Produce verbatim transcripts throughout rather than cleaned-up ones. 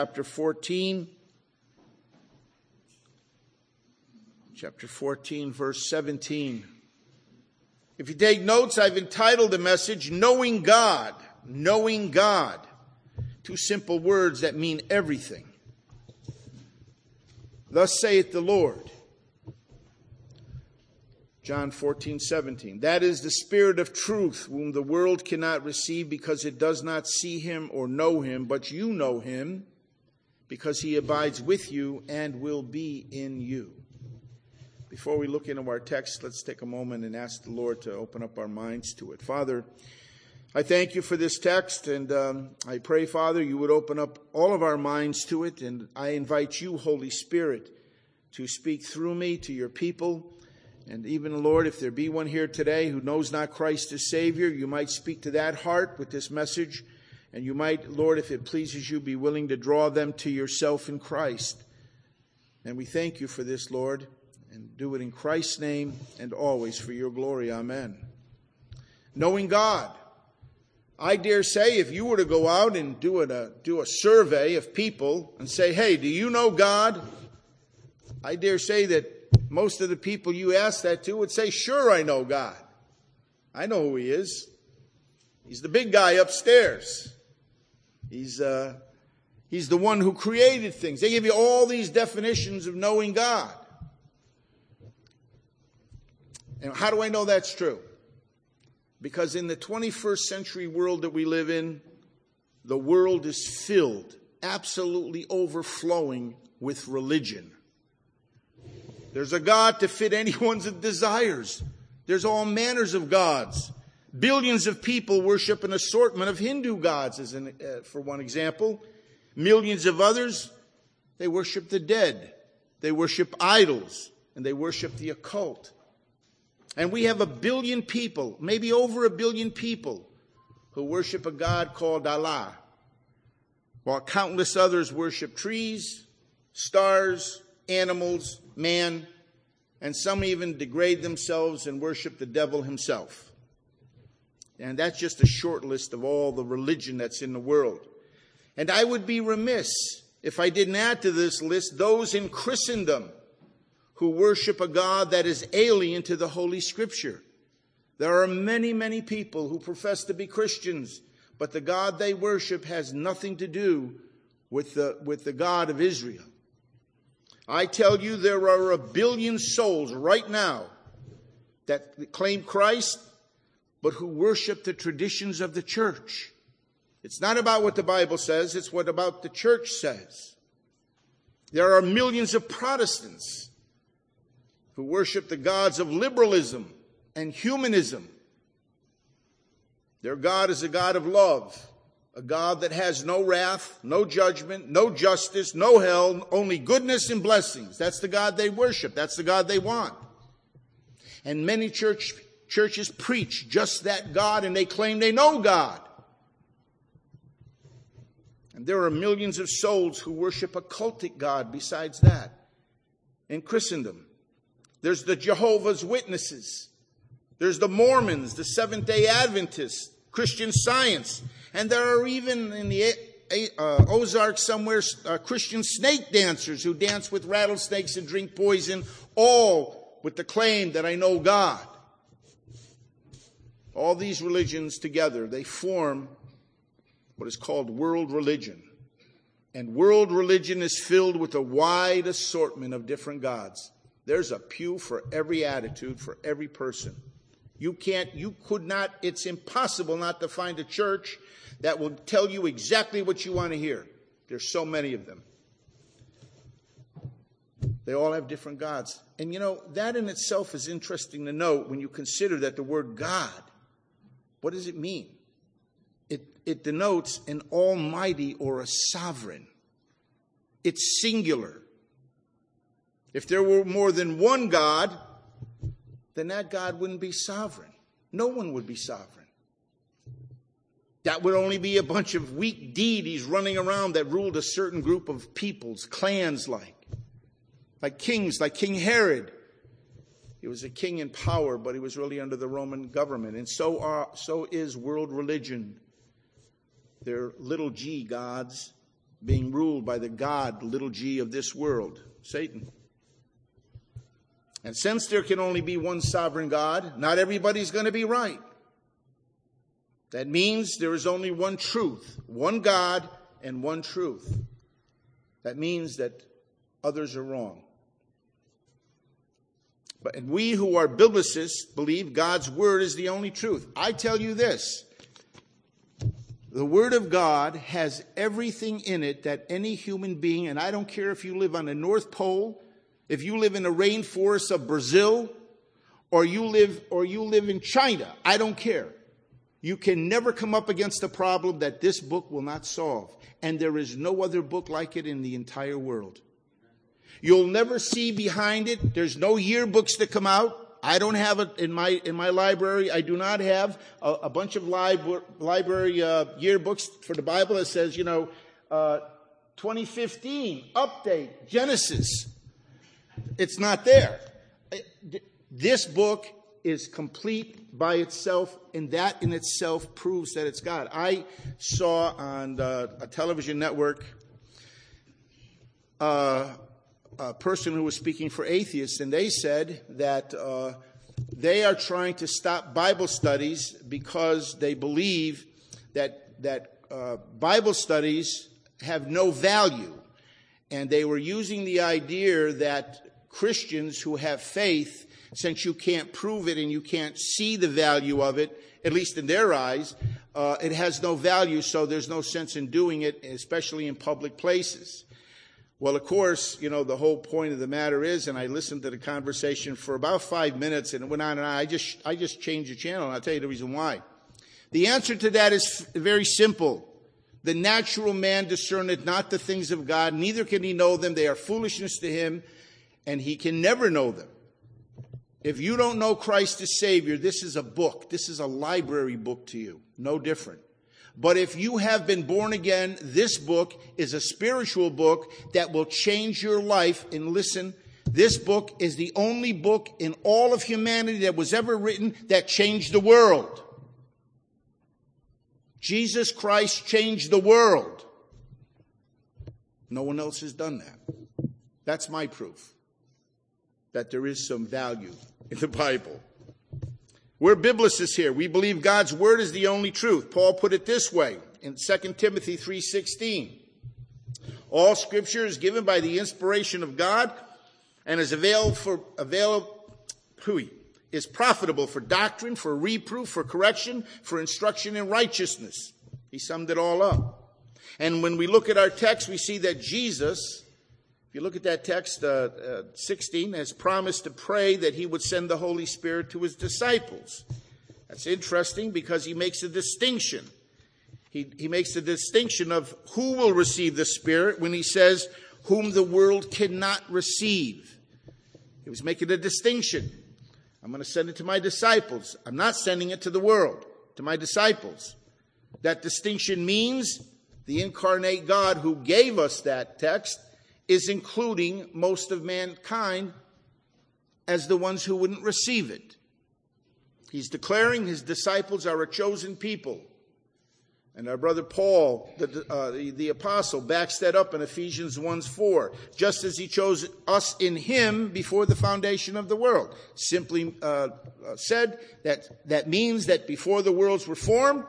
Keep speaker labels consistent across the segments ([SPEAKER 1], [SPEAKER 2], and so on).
[SPEAKER 1] chapter fourteen. Chapter fourteen, verse seventeen. If you take notes, I've entitled the message, Knowing God. Knowing God. Two simple words that mean everything. Thus saith the Lord. John fourteen, seventeen. That is the Spirit of truth, whom the world cannot receive because it does not see him or know him, but you know him, because he abides with you and will be in you. Before we look into our text, let's take a moment and ask the Lord to open up our minds to it. Father, I thank you for this text, and um, I pray, Father, you would open up all of our minds to it, and I invite you, Holy Spirit, to speak through me to your people. And even, Lord, if there be one here today who knows not Christ as Savior, you might speak to that heart with this message, and you might, Lord, if it pleases you, be willing to draw them to yourself in Christ. And we thank you for this, Lord, and do it in Christ's name and always for your glory. Amen. Knowing God. I dare say if you were to go out and do a, do a survey of people and say, hey, do you know God? I dare say that most of the people you ask that to would say, sure, I know God. I know who he is. He's the big guy upstairs. He's, uh, he's the one who created things. They give you all these definitions of knowing God. And how do I know that's true? Because in the twenty-first century world that we live in, the world is filled, absolutely overflowing with religion. There's a God to fit anyone's desires. There's all manners of gods. Billions of people worship an assortment of Hindu gods, as an, uh, for one example. Millions of others, they worship the dead. They worship idols, and they worship the occult. And we have a billion people, maybe over a billion people, who worship a God called Allah, while countless others worship trees, stars, animals, man, and some even degrade themselves and worship the devil himself. And that's just a short list of all the religion that's in the world. And I would be remiss if I didn't add to this list those in Christendom who worship a God that is alien to the Holy Scripture. There are many, many people who profess to be Christians, but the God they worship has nothing to do with the, with the God of Israel. I tell you, there are a billion souls right now that claim Christ, but who worship the traditions of the church. It's not about what the Bible says, it's what about the church says. There are millions of Protestants who worship the gods of liberalism and humanism. Their God is a God of love, a God that has no wrath, no judgment, no justice, no hell, only goodness and blessings. That's the God they worship. That's the God they want. And many church churches preach just that God, and they claim they know God. And there are millions of souls who worship a cultic God besides that in Christendom. There's the Jehovah's Witnesses. There's the Mormons, the Seventh-day Adventists, Christian Science. And there are even in the uh, Ozarks somewhere uh, Christian snake dancers who dance with rattlesnakes and drink poison, all with the claim that I know God. All these religions together, they form what is called world religion. And world religion is filled with a wide assortment of different gods. There's a pew for every attitude, for every person. You can't, you could not, it's impossible not to find a church that will tell you exactly what you want to hear. There's so many of them. They all have different gods. And you know, that in itself is interesting to note when you consider that the word God, what does it mean? It, it denotes an almighty or a sovereign. It's singular. If there were more than one God, then that God wouldn't be sovereign. No one would be sovereign. That would only be a bunch of weak deities running around that ruled a certain group of peoples, clans like. Like kings, like King Herod. He was a king in power, but he was really under the Roman government. And so are, so is world religion. They're little g gods being ruled by the God, little g, of this world, Satan. And since there can only be one sovereign God, not everybody's going to be right. That means there is only one truth, one God and one truth. That means that others are wrong. But and we who are biblicists believe God's word is the only truth. I tell you this, the word of God has everything in it that any human being, and I don't care if you live on the North Pole, if you live in the rainforests of Brazil, or you live or you live in China, I don't care. You can never come up against a problem that this book will not solve. And there is no other book like it in the entire world. You'll never see behind it. There's no yearbooks that come out. I don't have it in my in my library. I do not have a, a bunch of libra- library uh, yearbooks for the Bible that says, you know, uh, twenty fifteen, update, Genesis. It's not there. This book is complete by itself, and that in itself proves that it's God. I saw on the, a television network uh, a person who was speaking for atheists, and they said that uh, they are trying to stop Bible studies because they believe that that uh, Bible studies have no value. And they were using the idea that Christians who have faith, since you can't prove it and you can't see the value of it, at least in their eyes, uh, it has no value, so there's no sense in doing it, especially in public places. Well, of course, you know, the whole point of the matter is, and I listened to the conversation for about five minutes, and it went on and on. I just, I just changed the channel, and I'll tell you the reason why. The answer to that is very simple. The natural man discerneth not the things of God, neither can he know them. They are foolishness to him, and he can never know them. If you don't know Christ as Savior, this is a book. This is a library book to you. No different. But if you have been born again, this book is a spiritual book that will change your life. And listen, this book is the only book in all of humanity that was ever written that changed the world. Jesus Christ changed the world. No one else has done that. That's my proof that there is some value in the Bible. We're biblicists here. We believe God's word is the only truth. Paul put it this way in Second Timothy three sixteen. All scripture is given by the inspiration of God and is available for available is profitable for doctrine, for reproof, for correction, for instruction in righteousness. He summed it all up. And when we look at our text, we see that Jesus, if you look at that text, uh, uh, sixteen, has promised to pray that he would send the Holy Spirit to his disciples. That's interesting because he makes a distinction. He, he makes a distinction of who will receive the Spirit when he says, whom the world cannot receive. He was making a distinction. I'm going to send it to my disciples. I'm not sending it to the world, to my disciples. That distinction means the incarnate God who gave us that text is including most of mankind as the ones who wouldn't receive it. He's declaring his disciples are a chosen people. And our brother Paul, the, uh, the, the apostle, backs that up in Ephesians one four. Just as he chose us in him before the foundation of the world. Simply uh, said, that, that means that before the worlds were formed,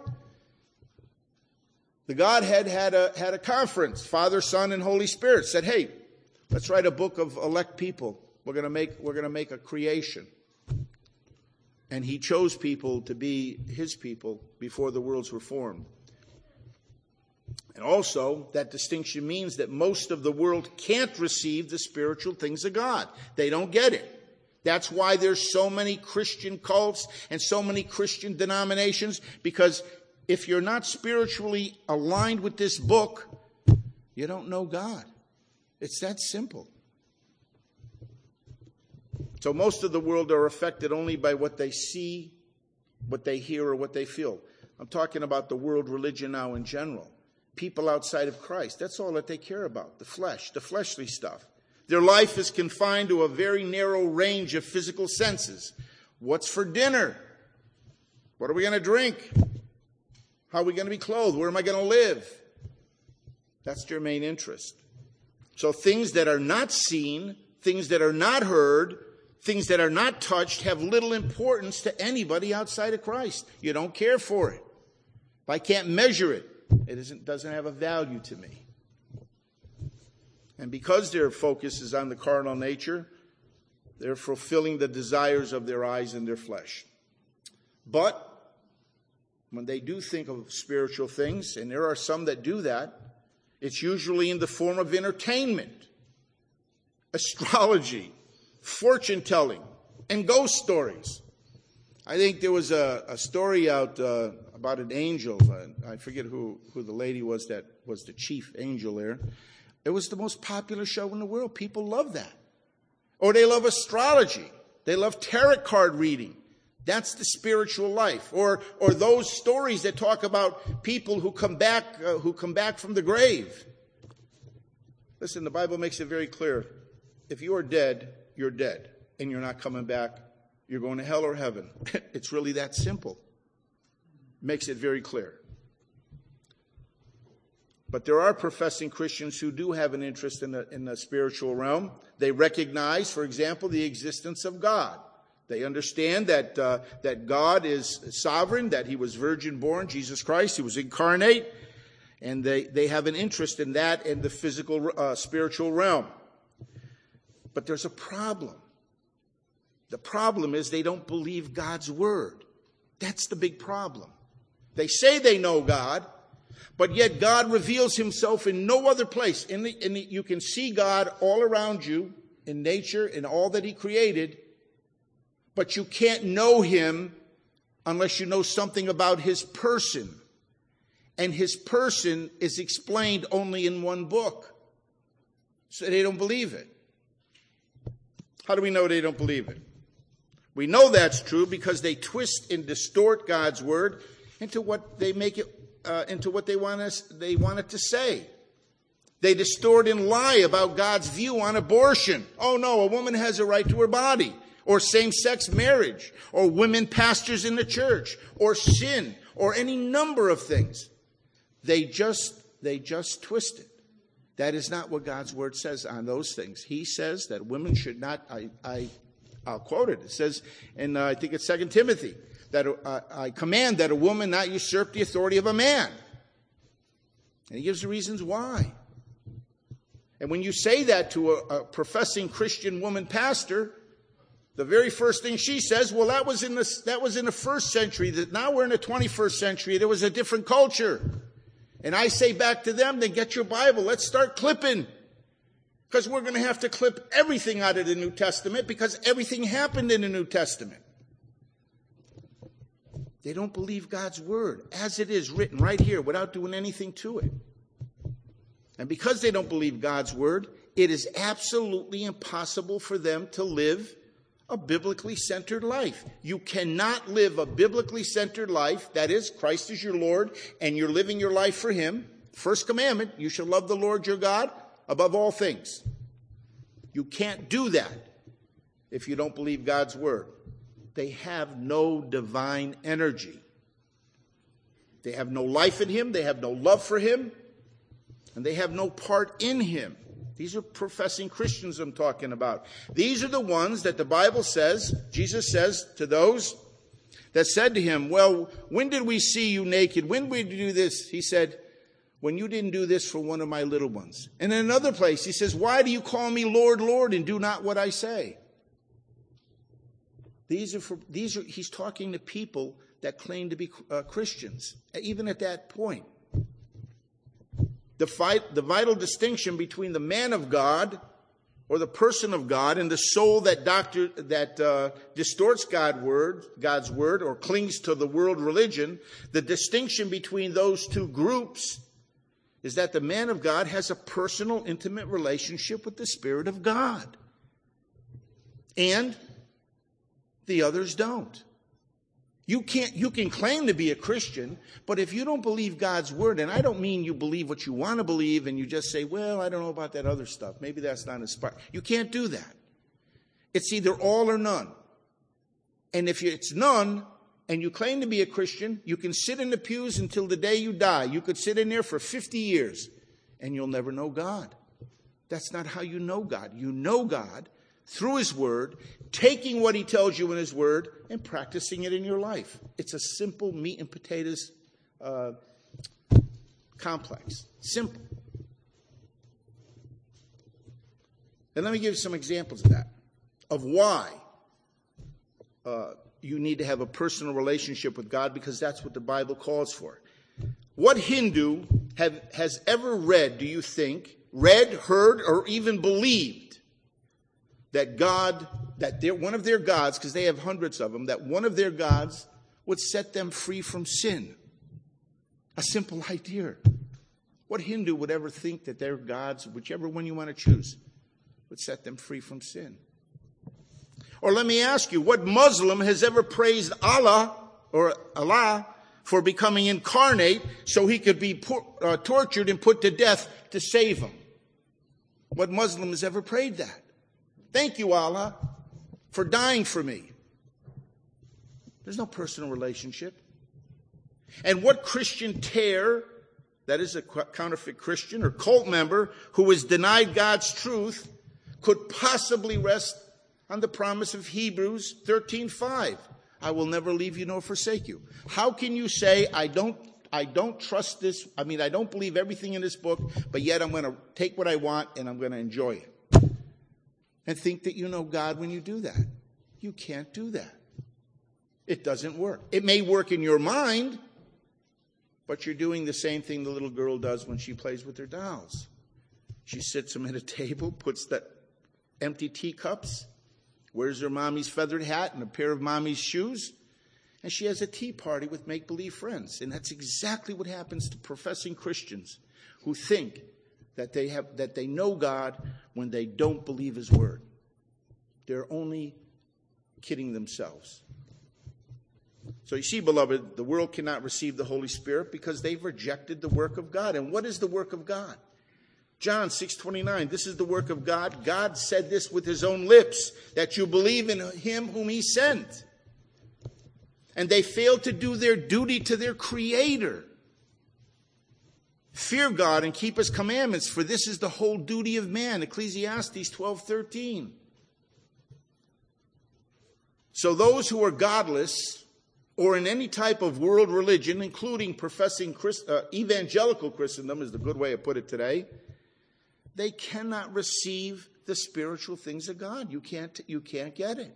[SPEAKER 1] the Godhead had a, had a conference. Father, Son, and Holy Spirit said, hey, let's write a book of elect people. We're going to make, we're going to make a creation. And he chose people to be his people before the worlds were formed. And also, that distinction means that most of the world can't receive the spiritual things of God. They don't get it. That's why there's so many Christian cults and so many Christian denominations, because if you're not spiritually aligned with this book, you don't know God. It's that simple. So most of the world are affected only by what they see, what they hear, or what they feel. I'm talking about the world religion now in general. People outside of Christ, that's all that they care about, the flesh, the fleshly stuff. Their life is confined to a very narrow range of physical senses. What's for dinner? What are we going to drink? How are we going to be clothed? Where am I going to live? That's their main interest. So things that are not seen, things that are not heard, things that are not touched have little importance to anybody outside of Christ. You don't care for it. If I can't measure it, it isn't, doesn't have a value to me. And because their focus is on the carnal nature, they're fulfilling the desires of their eyes and their flesh. But when they do think of spiritual things, and there are some that do that, it's usually in the form of entertainment, astrology, fortune-telling, and ghost stories. I think there was a, a story out uh, about an angel. Uh, I forget who, who the lady was that was the chief angel there. It was the most popular show in the world. People love that. Or they love astrology. They love tarot card reading. That's the spiritual life. Or or those stories that talk about people who come back uh, who come back from the grave. Listen, the Bible makes it very clear. If you are dead, you're dead, and you're not coming back. You're going to hell or heaven. It's really that simple. Makes it very clear. But there are professing Christians who do have an interest in the, in the spiritual realm. They recognize, for example, the existence of God. They understand that uh, that God is sovereign, that he was virgin born, Jesus Christ, he was incarnate, and they, they have an interest in that and the physical, uh, spiritual realm. But there's a problem. The problem is they don't believe God's word. That's the big problem. They say they know God, but yet God reveals himself in no other place. In the, in the, you can see God all around you in nature, in all that he created, but you can't know him unless you know something about his person. And his person is explained only in one book. So they don't believe it. How do we know they don't believe it? We know that's true because they twist and distort God's word into what they make it uh, into what they want us they want it to say. They distort and lie about God's view on abortion. Oh no, a woman has a right to her body. Or same-sex marriage, or women pastors in the church, or sin, or any number of things. They just, they just twist it. That is not what God's word says on those things. He says that women should not, I, I, I'll quote it. It says, in uh, I think it's Second Timothy, that uh, I command that a woman not usurp the authority of a man. And he gives the reasons why. And when you say that to a, a professing Christian woman pastor, the very first thing she says, well, that was in the, that was in the first century. That now we're in the twenty-first century. There was a different culture. And I say back to them, then get your Bible. Let's start clipping. Because we're going to have to clip everything out of the New Testament because everything happened in the New Testament. They don't believe God's word as it is written right here without doing anything to it. And because they don't believe God's word, it is absolutely impossible for them to live a biblically centered life. You cannot live a biblically centered life, that is, Christ is your Lord, and you're living your life for him. First commandment, you shall love the Lord your God above all things. You can't do that if you don't believe God's word. They have no divine energy. They have no life in him, they have no love for him, and they have no part in him. These are professing Christians I'm talking about. These are the ones that the Bible says, Jesus says to those that said to him, well, when did we see you naked? When did we do this? He said, when you didn't do this for one of my little ones. And in another place, he says, why do you call me Lord, Lord, and do not what I say? These are for, these are, he's talking to people that claim to be uh, Christians, even at that point. The, fight, the vital distinction between the man of God or the person of God and the soul that doctor, that uh, distorts God word, God's word or clings to the world religion, the distinction between those two groups is that the man of God has a personal, intimate relationship with the Spirit of God. And the others don't. You can't, you can claim to be a Christian, but if you don't believe God's word, and I don't mean you believe what you want to believe and you just say, well, I don't know about that other stuff. Maybe that's not inspired. You can't do that. It's either all or none. And if it's none, and you claim to be a Christian, you can sit in the pews until the day you die. You could sit in there for fifty years and you'll never know God. That's not how you know God. You know God through his word, taking what he tells you in his word and practicing it in your life. It's a simple meat and potatoes uh, complex. Simple. And let me give you some examples of that, of why uh, you need to have a personal relationship with God, because that's what the Bible calls for. What Hindu have, has ever read, do you think, read, heard, or even believed that God, that they're one of their gods, because they have hundreds of them, that one of their gods would set them free from sin? A simple idea. What Hindu would ever think that their gods, whichever one you want to choose, would set them free from sin? Or let me ask you, what Muslim has ever praised Allah or Allah for becoming incarnate so he could be por- uh, tortured and put to death to save him? What Muslim has ever prayed that? Thank you, Allah, for dying for me. There's no personal relationship. And what Christian tear, that is a counterfeit Christian or cult member who has denied God's truth, could possibly rest on the promise of Hebrews thirteen five? I will never leave you nor forsake you. How can you say, I don't I don't trust this, I mean, I don't believe everything in this book, but yet I'm going to take what I want and I'm going to enjoy it? And think that you know God when you do that. You can't do that. It doesn't work. It may work in your mind, but you're doing the same thing the little girl does when she plays with her dolls. She sits them at a table, puts that empty teacups, wears her mommy's feathered hat and a pair of mommy's shoes, and she has a tea party with make-believe friends. And that's exactly what happens to professing Christians who think that they have that they know God when they don't believe his word. They're only kidding themselves. So you see, beloved, the world cannot receive the Holy Spirit because they've rejected the work of God. And what is the work of God? John six twenty-nine, this is the work of God. God said this with his own lips, that you believe in him whom he sent. And they failed to do their duty to their Creator. Fear God and keep his commandments, for this is the whole duty of man. Ecclesiastes twelve thirteen. So those who are godless, or in any type of world religion, including professing Christ, uh, evangelical Christendom is the good way to put it today, they cannot receive the spiritual things of God. You can't, you can't get it.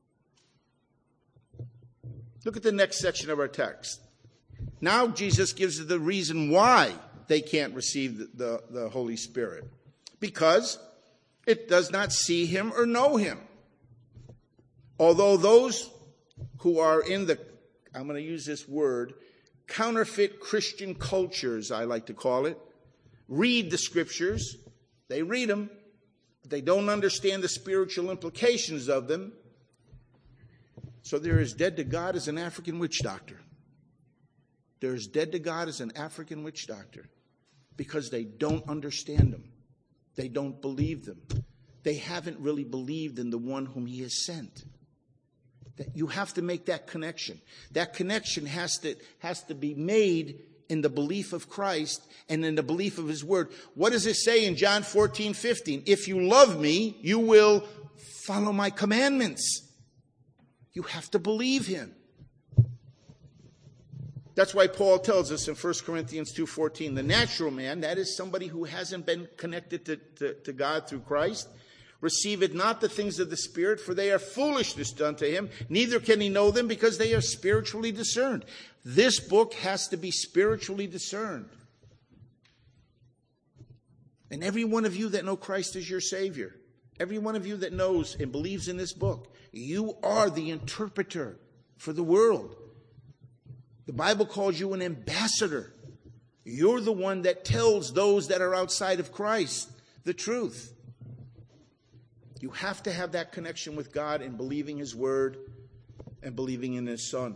[SPEAKER 1] Look at the next section of our text. Now Jesus gives the reason why they can't receive the, the, the Holy Spirit. Because it does not see him or know him. Although those who are in the, I'm going to use this word, counterfeit Christian cultures, I like to call it, read the scriptures. They read them, but they don't understand the spiritual implications of them. So they're as dead to God as an African witch doctor. They're as dead to God as an African witch doctor because they don't understand them. They don't believe them. They haven't really believed in the one whom he has sent. That you have to make that connection. That connection has to, has to be made in the belief of Christ and in the belief of his word. What does it say in John fourteen fifteen? If you love me, you will follow my commandments. You have to believe him. That's why Paul tells us in First Corinthians two fourteen, the natural man, that is somebody who hasn't been connected to, to, to God through Christ, receiveth not the things of the Spirit, for they are foolishness unto him, neither can he know them because they are spiritually discerned. This book has to be spiritually discerned. And every one of you that know Christ as your Savior, every one of you that knows and believes in this book, you are the interpreter for the world. The Bible calls you an ambassador. You're the one that tells those that are outside of Christ the truth. You have to have that connection with God and believing his word and believing in his Son.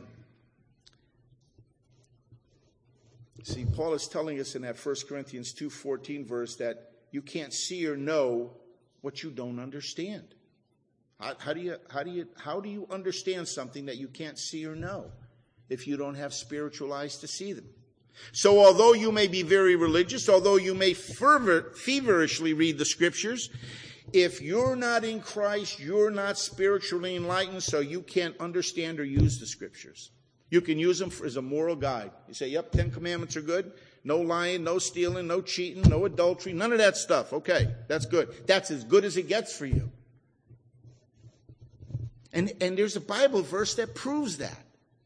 [SPEAKER 1] See, Paul is telling us in that First Corinthians two fourteen verse that you can't see or know what you don't understand. How, how do you how do you how do you understand something that you can't see or know if you don't have spiritual eyes to see them? So although you may be very religious, although you may fervor, feverishly read the scriptures, if you're not in Christ, you're not spiritually enlightened, so you can't understand or use the scriptures. You can use them for, as a moral guide. You say, yep, Ten Commandments are good. No lying, no stealing, no cheating, no adultery, none of that stuff. Okay, that's good. That's as good as it gets for you. And, and there's a Bible verse that proves that.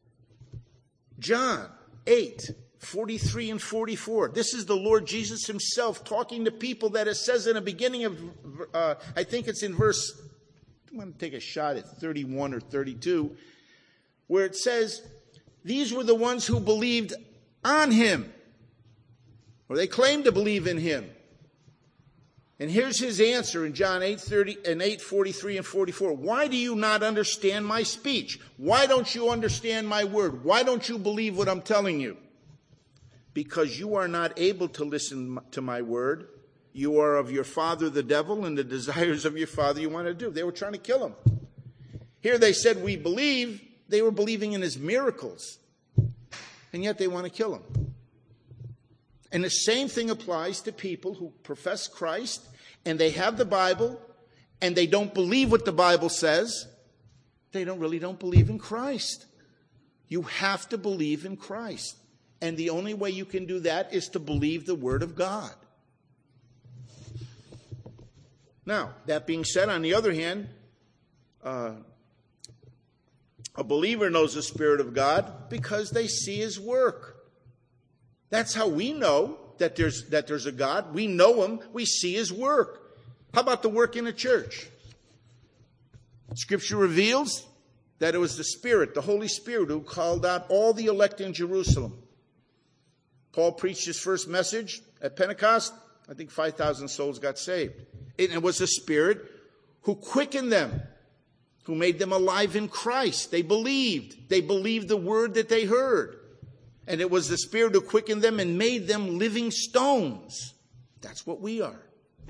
[SPEAKER 1] John eight, forty-three and forty-four. This is the Lord Jesus himself talking to people that it says in the beginning of, uh, I think it's in verse, I'm going to take a shot at thirty-one or thirty-two, where it says, these were the ones who believed on him, or they claimed to believe in him. And here's his answer in John eight thirty and eight forty-three and forty-four. Why do you not understand my speech? Why don't you understand my word? Why don't you believe what I'm telling you? Because you are not able to listen to my word. You are of your father the devil, and the desires of your father you want to do. They were trying to kill him. Here they said, we believe. They were believing in his miracles. And yet they want to kill him. And the same thing applies to people who profess Christ, and they have the Bible, and they don't believe what the Bible says. They don't really don't believe in Christ. You have to believe in Christ. And the only way you can do that is to believe the Word of God. Now, that being said, on the other hand, uh, a believer knows the Spirit of God because they see his work. That's how we know that there's, that there's a God. We know him. We see his work. How about the work in the church? Scripture reveals that it was the Spirit, the Holy Spirit, who called out all the elect in Jerusalem. Paul preached his first message at Pentecost. I think five thousand souls got saved. It was the Spirit who quickened them, who made them alive in Christ. They believed. They believed the word that they heard. And it was the Spirit who quickened them and made them living stones. That's what we are.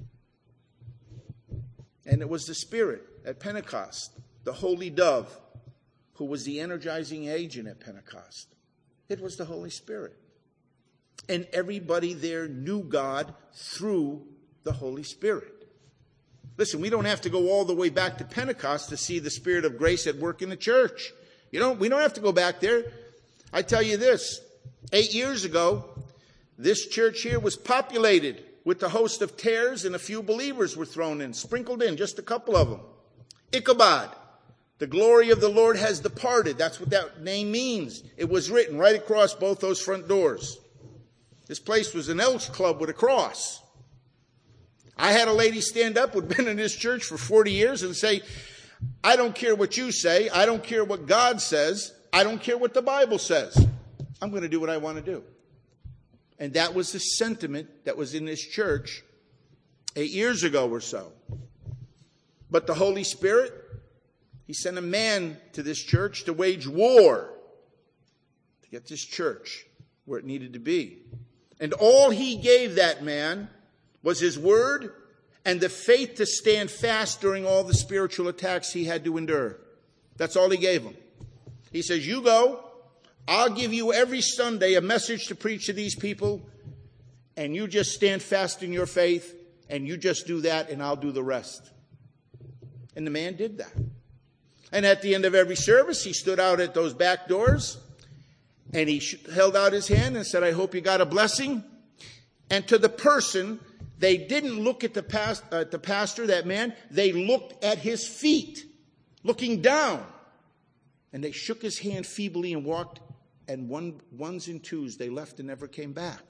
[SPEAKER 1] And it was the Spirit at Pentecost, the Holy Dove, who was the energizing agent at Pentecost. It was the Holy Spirit. And everybody there knew God through the Holy Spirit. Listen, we don't have to go all the way back to Pentecost to see the Spirit of grace at work in the church. You know, we don't have to go back there. I tell you this, eight years ago, this church here was populated with the host of tares, and a few believers were thrown in, sprinkled in, just a couple of them. Ichabod, the glory of the Lord has departed. That's what that name means. It was written right across both those front doors. This place was an Elks Club with a cross. I had a lady stand up who'd been in this church for forty years and say, I don't care what you say. I don't care what God says. I don't care what the Bible says. I'm going to do what I want to do. And that was the sentiment that was in this church eight years ago or so. But the Holy Spirit, he sent a man to this church to wage war to get this church where it needed to be. And all he gave that man was his word and the faith to stand fast during all the spiritual attacks he had to endure. That's all he gave him. He says, you go, I'll give you every Sunday a message to preach to these people, and you just stand fast in your faith, and you just do that, and I'll do the rest. And the man did that. And at the end of every service, he stood out at those back doors, and he held out his hand and said, I hope you got a blessing. And to the person, they didn't look at the, past, uh, the pastor, that man. They looked at his feet, looking down. And they shook his hand feebly and walked. And one, ones and twos, they left and never came back.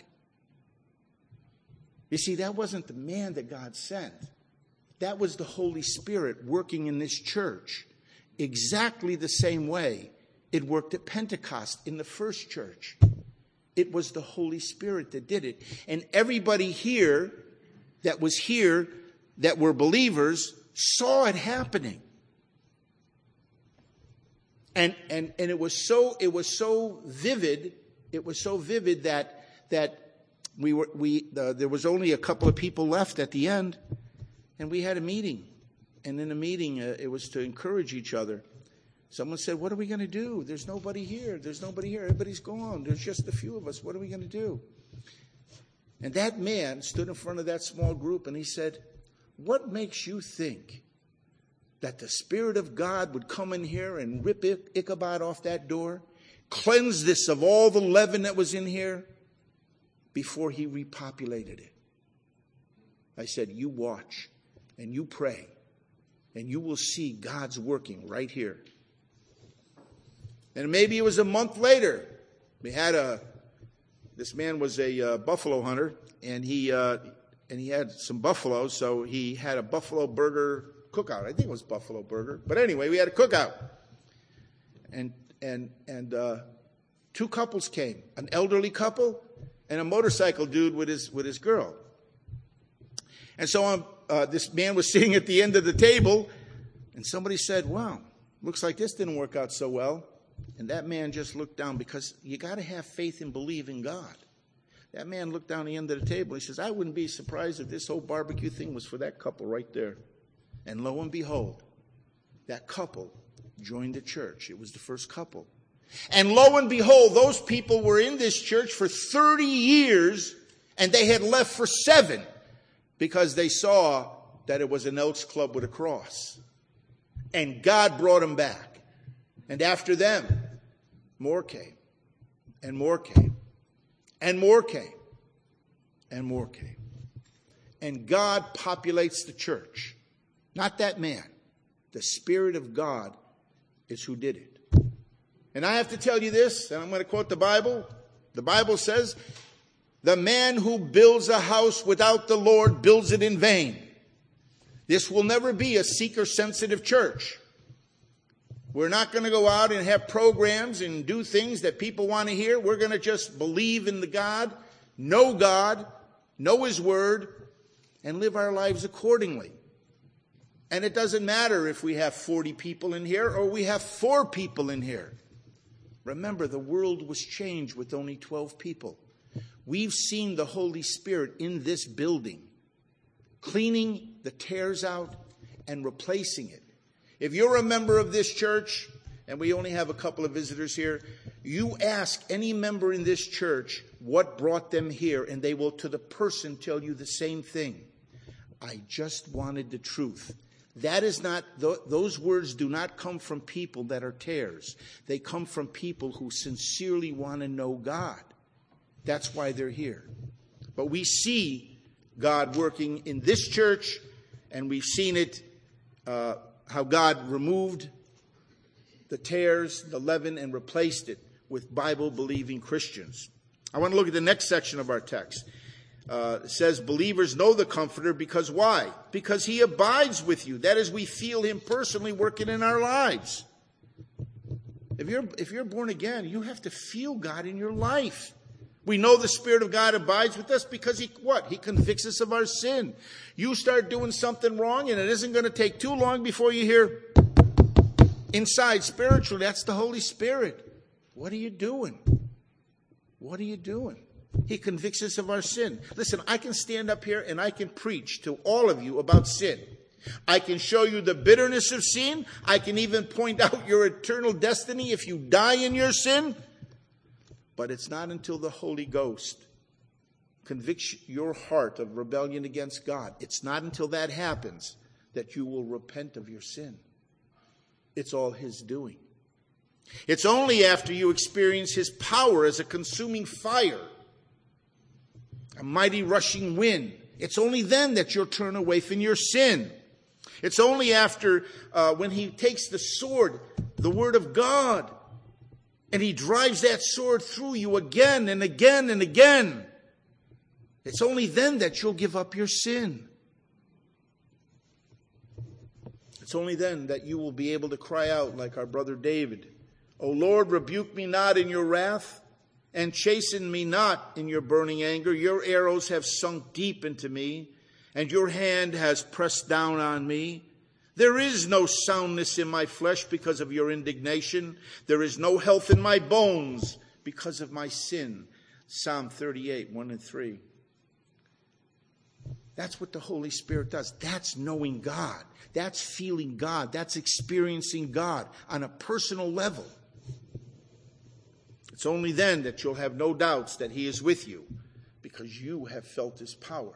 [SPEAKER 1] You see, that wasn't the man that God sent. That was the Holy Spirit working in this church. Exactly the same way it worked at Pentecost in the first church. It was the Holy Spirit that did it. And everybody here that was here that were believers saw it happening. And and and it was so it was so vivid, it was so vivid that that we were we uh, there was only a couple of people left at the end, and we had a meeting. And in the meeting, uh, it was to encourage each other Someone said, what are we going to do? There's nobody here. There's nobody here. Everybody's gone. There's just a few of us. What are we going to do? And that man stood in front of that small group and he said, what makes you think that the Spirit of God would come in here and rip Ichabod off that door, cleanse this of all the leaven that was in here before he repopulated it? I said, you watch and you pray and you will see God's working right here. And maybe it was a month later. We had a, this man was a uh, buffalo hunter and he, uh, and he had some buffaloes. So he had a buffalo burger cookout. I think it was buffalo burger. But anyway, we had a cookout. And, and, and, uh, two couples came, an elderly couple and a motorcycle dude with his, with his girl. And so um, uh, this man was sitting at the end of the table, and somebody said, wow, looks like this didn't work out so well. And that man just looked down, because you got to have faith and believe in God. That man looked down the end of the table. He says, I wouldn't be surprised if this whole barbecue thing was for that couple right there. And lo and behold, that couple joined the church. It was the first couple. And lo and behold, those people were in this church for thirty years, and they had left for seven because they saw that it was an Elks Club with a cross. And God brought them back. And after them, more came, and more came, and more came, and more came. And God populates the church. Not that man. The Spirit of God is who did it. And I have to tell you this, and I'm going to quote the Bible. The Bible says, the man who builds a house without the Lord builds it in vain. This will never be a seeker-sensitive church. We're not going to go out and have programs and do things that people want to hear. We're going to just believe in the God, know God, know His Word, and live our lives accordingly. And it doesn't matter if we have forty people in here or we have four people in here. Remember, the world was changed with only twelve people. We've seen the Holy Spirit in this building, cleaning the tears out and replacing it. If you're a member of this church, and we only have a couple of visitors here, you ask any member in this church what brought them here, and they will to the person tell you the same thing. I just wanted the truth. That is not, those words do not come from people that are tares. They come from people who sincerely want to know God. That's why they're here. But we see God working in this church, and we've seen it, uh, how God removed the tares, the leaven, and replaced it with Bible-believing Christians. I want to look at the next section of our text. Uh, it says, believers know the Comforter because why? Because He abides with you. That is, we feel Him personally working in our lives. If you're, if you're born again, you have to feel God in your life. We know the Spirit of God abides with us because He, what? He convicts us of our sin. You start doing something wrong, and it isn't going to take too long before you hear inside spiritually, that's the Holy Spirit. What are you doing? What are you doing? He convicts us of our sin. Listen, I can stand up here and I can preach to all of you about sin. I can show you the bitterness of sin. I can even point out your eternal destiny if you die in your sin. But it's not until the Holy Ghost convicts your heart of rebellion against God. It's not until that happens that you will repent of your sin. It's all His doing. It's only after you experience His power as a consuming fire, a mighty rushing wind. It's only then that you'll turn away from your sin. It's only after uh, when He takes the sword, the Word of God, and He drives that sword through you again and again and again. It's only then that you'll give up your sin. It's only then that you will be able to cry out like our brother David, O Lord, rebuke me not in your wrath, and chasten me not in your burning anger. Your arrows have sunk deep into me, and your hand has pressed down on me. There is no soundness in my flesh because of your indignation. There is no health in my bones because of my sin. Psalm thirty-eight, one and three. That's what the Holy Spirit does. That's knowing God. That's feeling God. That's experiencing God on a personal level. It's only then that you'll have no doubts that he is with you, because you have felt his power.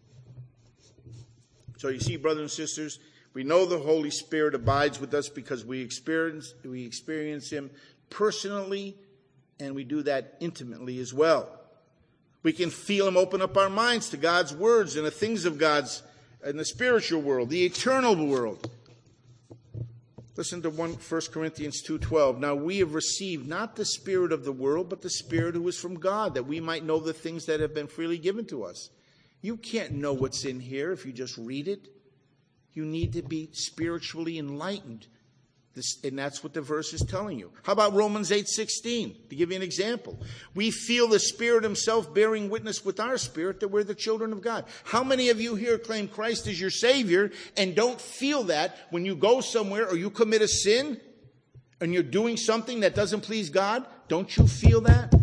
[SPEAKER 1] So you see, brothers and sisters, we know the Holy Spirit abides with us because we experience, we experience him personally, and we do that intimately as well. We can feel him open up our minds to God's words and the things of God's, in the spiritual world, the eternal world. Listen to First Corinthians two twelve. Now we have received not the spirit of the world, but the Spirit who is from God, that we might know the things that have been freely given to us. You can't know what's in here if you just read it. You need to be spiritually enlightened. This, and that's what the verse is telling you. How about Romans eight sixteen? To give you an example. We feel the Spirit himself bearing witness with our spirit that we're the children of God. How many of you here claim Christ as your Savior and don't feel that when you go somewhere or you commit a sin and you're doing something that doesn't please God? Don't you feel that?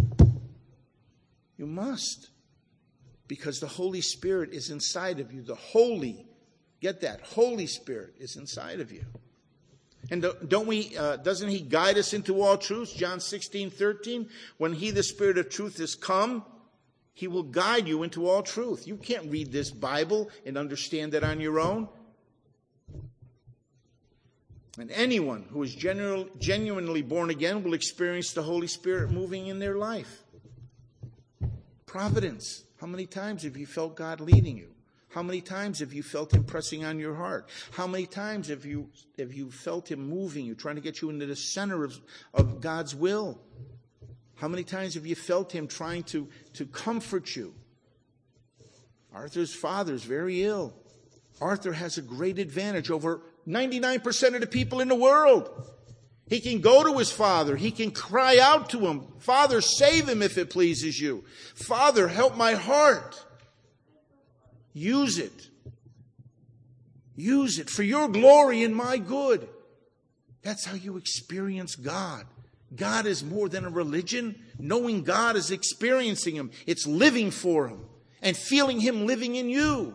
[SPEAKER 1] You must. Because the Holy Spirit is inside of you. The Holy, get that, Holy Spirit is inside of you. And don't we, uh, doesn't he guide us into all truths? John sixteen thirteen. When he, the Spirit of truth, has come, he will guide you into all truth. You can't read this Bible and understand it on your own. And anyone who is genu- genuinely born again will experience the Holy Spirit moving in their life. Providence. How many times have you felt God leading you? How many times have you felt him pressing on your heart? How many times have you have you felt him moving you, trying to get you into the center of, of God's will? How many times have you felt him trying to, to comfort you? Arthur's father is very ill. Arthur has a great advantage over ninety-nine percent of the people in the world. He can go to his father. He can cry out to him. Father, save him if it pleases you. Father, help my heart. Use it. Use it for your glory and my good. That's how you experience God. God is more than a religion. Knowing God is experiencing him. It's living for him and feeling him living in you.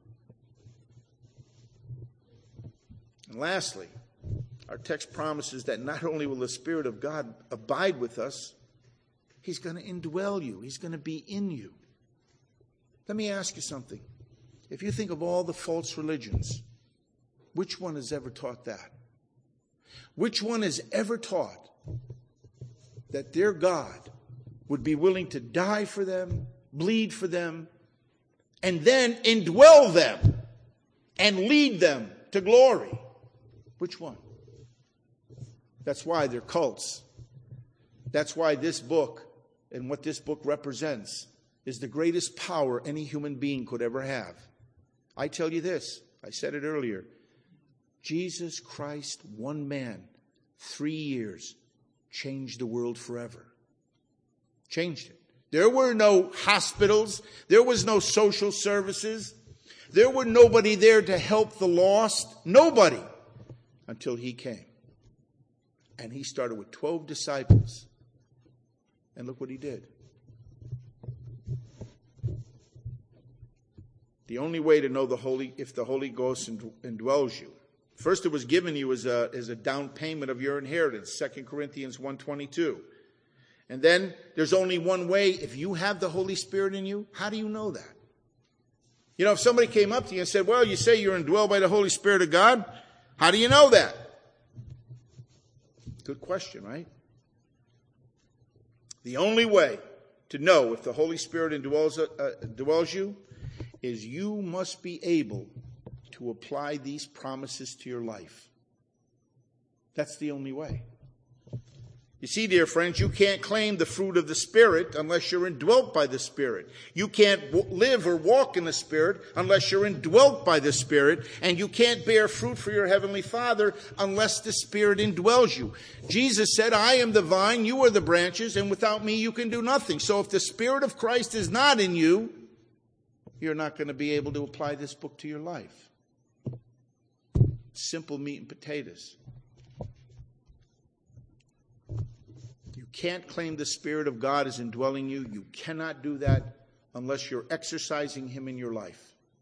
[SPEAKER 1] And lastly, our text promises that not only will the Spirit of God abide with us, he's going to indwell you. He's going to be in you. Let me ask you something. If you think of all the false religions, which one has ever taught that? Which one has ever taught that their God would be willing to die for them, bleed for them, and then indwell them and lead them to glory? Which one? That's why they're cults. That's why this book and what this book represents is the greatest power any human being could ever have. I tell you this, I said it earlier, Jesus Christ, one man, three years, changed the world forever. Changed it. There were no hospitals. There was no social services. There were nobody there to help the lost. Nobody. Until he came. And he started with twelve disciples. And look what he did. The only way to know the Holy, if the Holy Ghost indwells you. First, it was given you as a, as a down payment of your inheritance, Second Corinthians one twenty-two. And then there's only one way. If you have the Holy Spirit in you, how do you know that? You know, if somebody came up to you and said, well, you say you're indwelled by the Holy Spirit of God. How do you know that? Good question, right? The only way to know if the Holy Spirit indwells, uh, indwells you is you must be able to apply these promises to your life. That's the only way. You see, dear friends, you can't claim the fruit of the Spirit unless you're indwelt by the Spirit. You can't w- live or walk in the Spirit unless you're indwelt by the Spirit. And you can't bear fruit for your Heavenly Father unless the Spirit indwells you. Jesus said, I am the vine, you are the branches, and without me you can do nothing. So if the Spirit of Christ is not in you, you're not going to be able to apply this book to your life. Simple meat and potatoes. You can't claim the Spirit of God is indwelling you. You cannot do that unless you're exercising him in your life.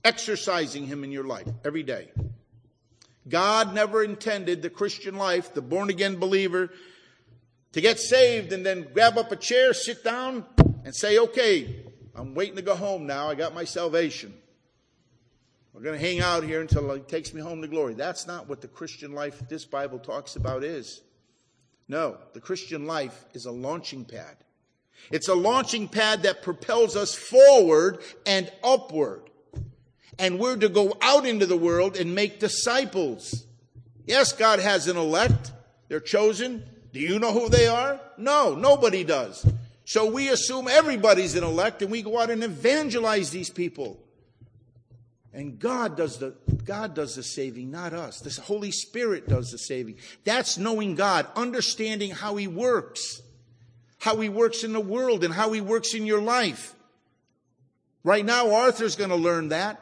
[SPEAKER 1] exercising him in your life every day. God never intended the Christian life, the born-again believer, to get saved and then grab up a chair, sit down, and say, okay, I'm waiting to go home now. I got my salvation. We're going to hang out here until it takes me home to glory. That's not what the Christian life this Bible talks about is. No, the Christian life is a launching pad. It's a launching pad that propels us forward and upward. And we're to go out into the world and make disciples. Yes, God has an elect. They're chosen. Do you know who they are? No, nobody does. So we assume everybody's an elect and we go out and evangelize these people. And God does the God does the saving, not us. The Holy Spirit does the saving. That's knowing God, understanding how he works. How he works in the world and how he works in your life. Right now, Arthur's going to learn that.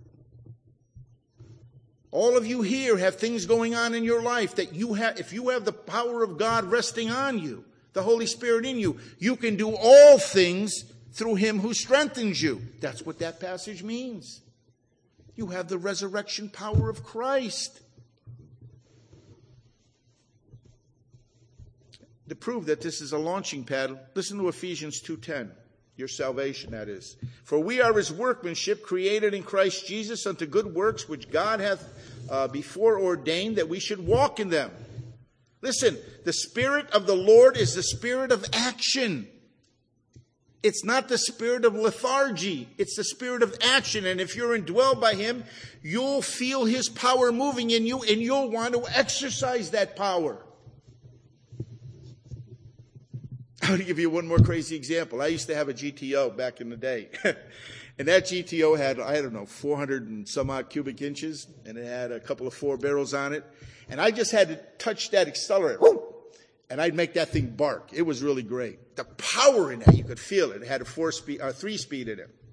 [SPEAKER 1] All of you here have things going on in your life that you have, if you have the power of God resting on you, the Holy Spirit in you, you can do all things through him who strengthens you. That's what that passage means. You have the resurrection power of Christ. To prove that this is a launching pad, listen to Ephesians two ten. Your salvation, that is. For we are his workmanship, created in Christ Jesus unto good works, which God hath uh, before ordained that we should walk in them. Listen, the Spirit of the Lord is the spirit of action. It's not the spirit of lethargy. It's the spirit of action. And if you're indwelled by him, you'll feel his power moving in you, and you'll want to exercise that power. I'm going to give you one more crazy example. I used to have a G T O back in the day. And that G T O had, I don't know, four hundred and some odd cubic inches. And it had a couple of four barrels on it. And I just had to touch that accelerator. And I'd make that thing bark. It was really great. The power in that, you could feel it. It had a four speed, or three speed in it.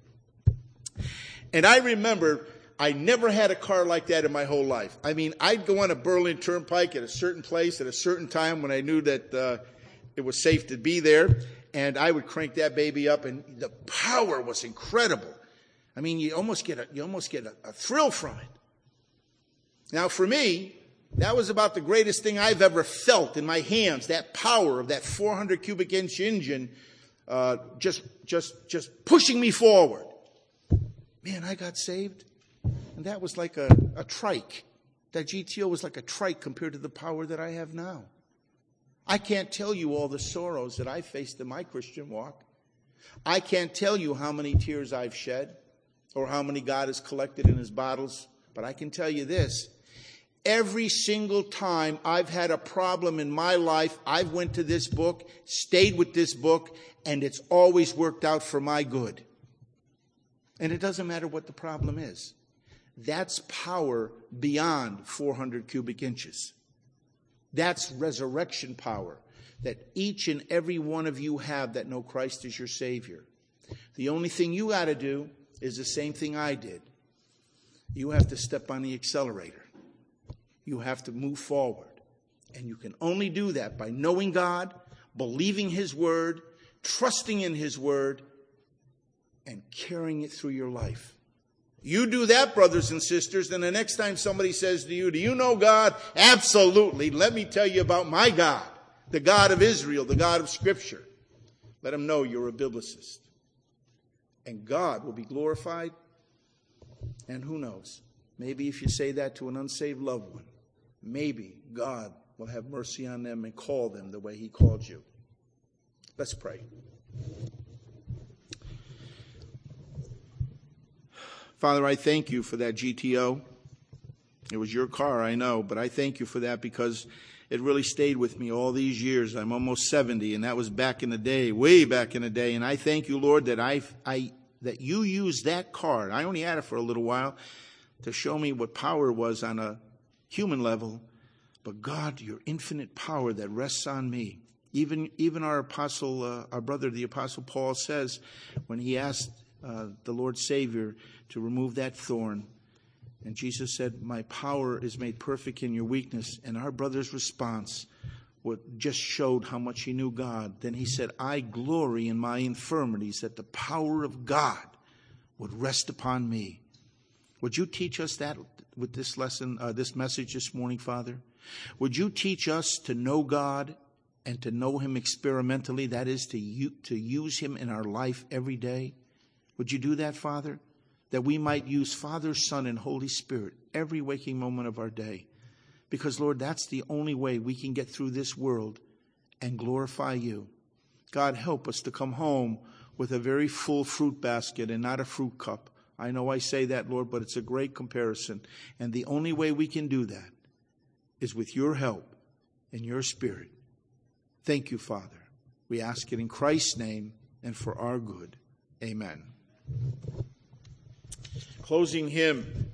[SPEAKER 1] And I remember I never had a car like that in my whole life. I mean, I'd go on a Berlin Turnpike at a certain place at a certain time when I knew that uh, it was safe to be there. And I would crank that baby up, and the power was incredible. I mean, you almost get a, you almost get a, a thrill from it. Now, for me, that was about the greatest thing I've ever felt in my hands. That power of that four hundred cubic inch engine, uh, just, just, just pushing me forward. Man, I got saved, and that was like a, a trike. That G T O was like a trike compared to the power that I have now. I can't tell you all the sorrows that I faced in my Christian walk. I can't tell you how many tears I've shed or how many God has collected in his bottles. But I can tell you this. Every single time I've had a problem in my life, I've went to this book, stayed with this book, and it's always worked out for my good. And it doesn't matter what the problem is. That's power beyond four hundred cubic inches. That's resurrection power that each and every one of you have that know Christ as your Savior. The only thing you got to do is the same thing I did. You have to step on the accelerator. You have to move forward. And you can only do that by knowing God, believing his word, trusting in his word, and carrying it through your life. You do that, brothers and sisters, then the next time somebody says to you, do you know God? Absolutely. Let me tell you about my God, the God of Israel, the God of Scripture. Let them know you're a biblicist. And God will be glorified. And who knows? Maybe if you say that to an unsaved loved one, maybe God will have mercy on them and call them the way he called you. Let's pray. Father, I thank you for that G T O. It was your car, I know, but I thank you for that because it really stayed with me all these years. I'm almost seventy, and that was back in the day, way back in the day. And I thank you, Lord, that I, I that you used that car. I only had it for a little while to show me what power was on a human level. But God, your infinite power that rests on me. Even even our apostle, uh, our brother, the apostle Paul says, when he asked uh, the Lord Savior to remove that thorn, and Jesus said, my power is made perfect in your weakness. And our brother's response what just showed how much he knew God. Then he said, I glory in my infirmities, that the power of God would rest upon me. Would you teach us that with this lesson, uh, this message this morning, Father? Would you teach us to know God and to know him experimentally, that is, to, u- to use him in our life every day? Would you do that, Father? That we might use Father, Son, and Holy Spirit every waking moment of our day. Because, Lord, that's the only way we can get through this world and glorify you. God, help us to come home with a very full fruit basket and not a fruit cup. I know I say that, Lord, but it's a great comparison. And the only way we can do that is with your help and your Spirit. Thank you, Father. We ask it in Christ's name and for our good. Amen. Closing hymn.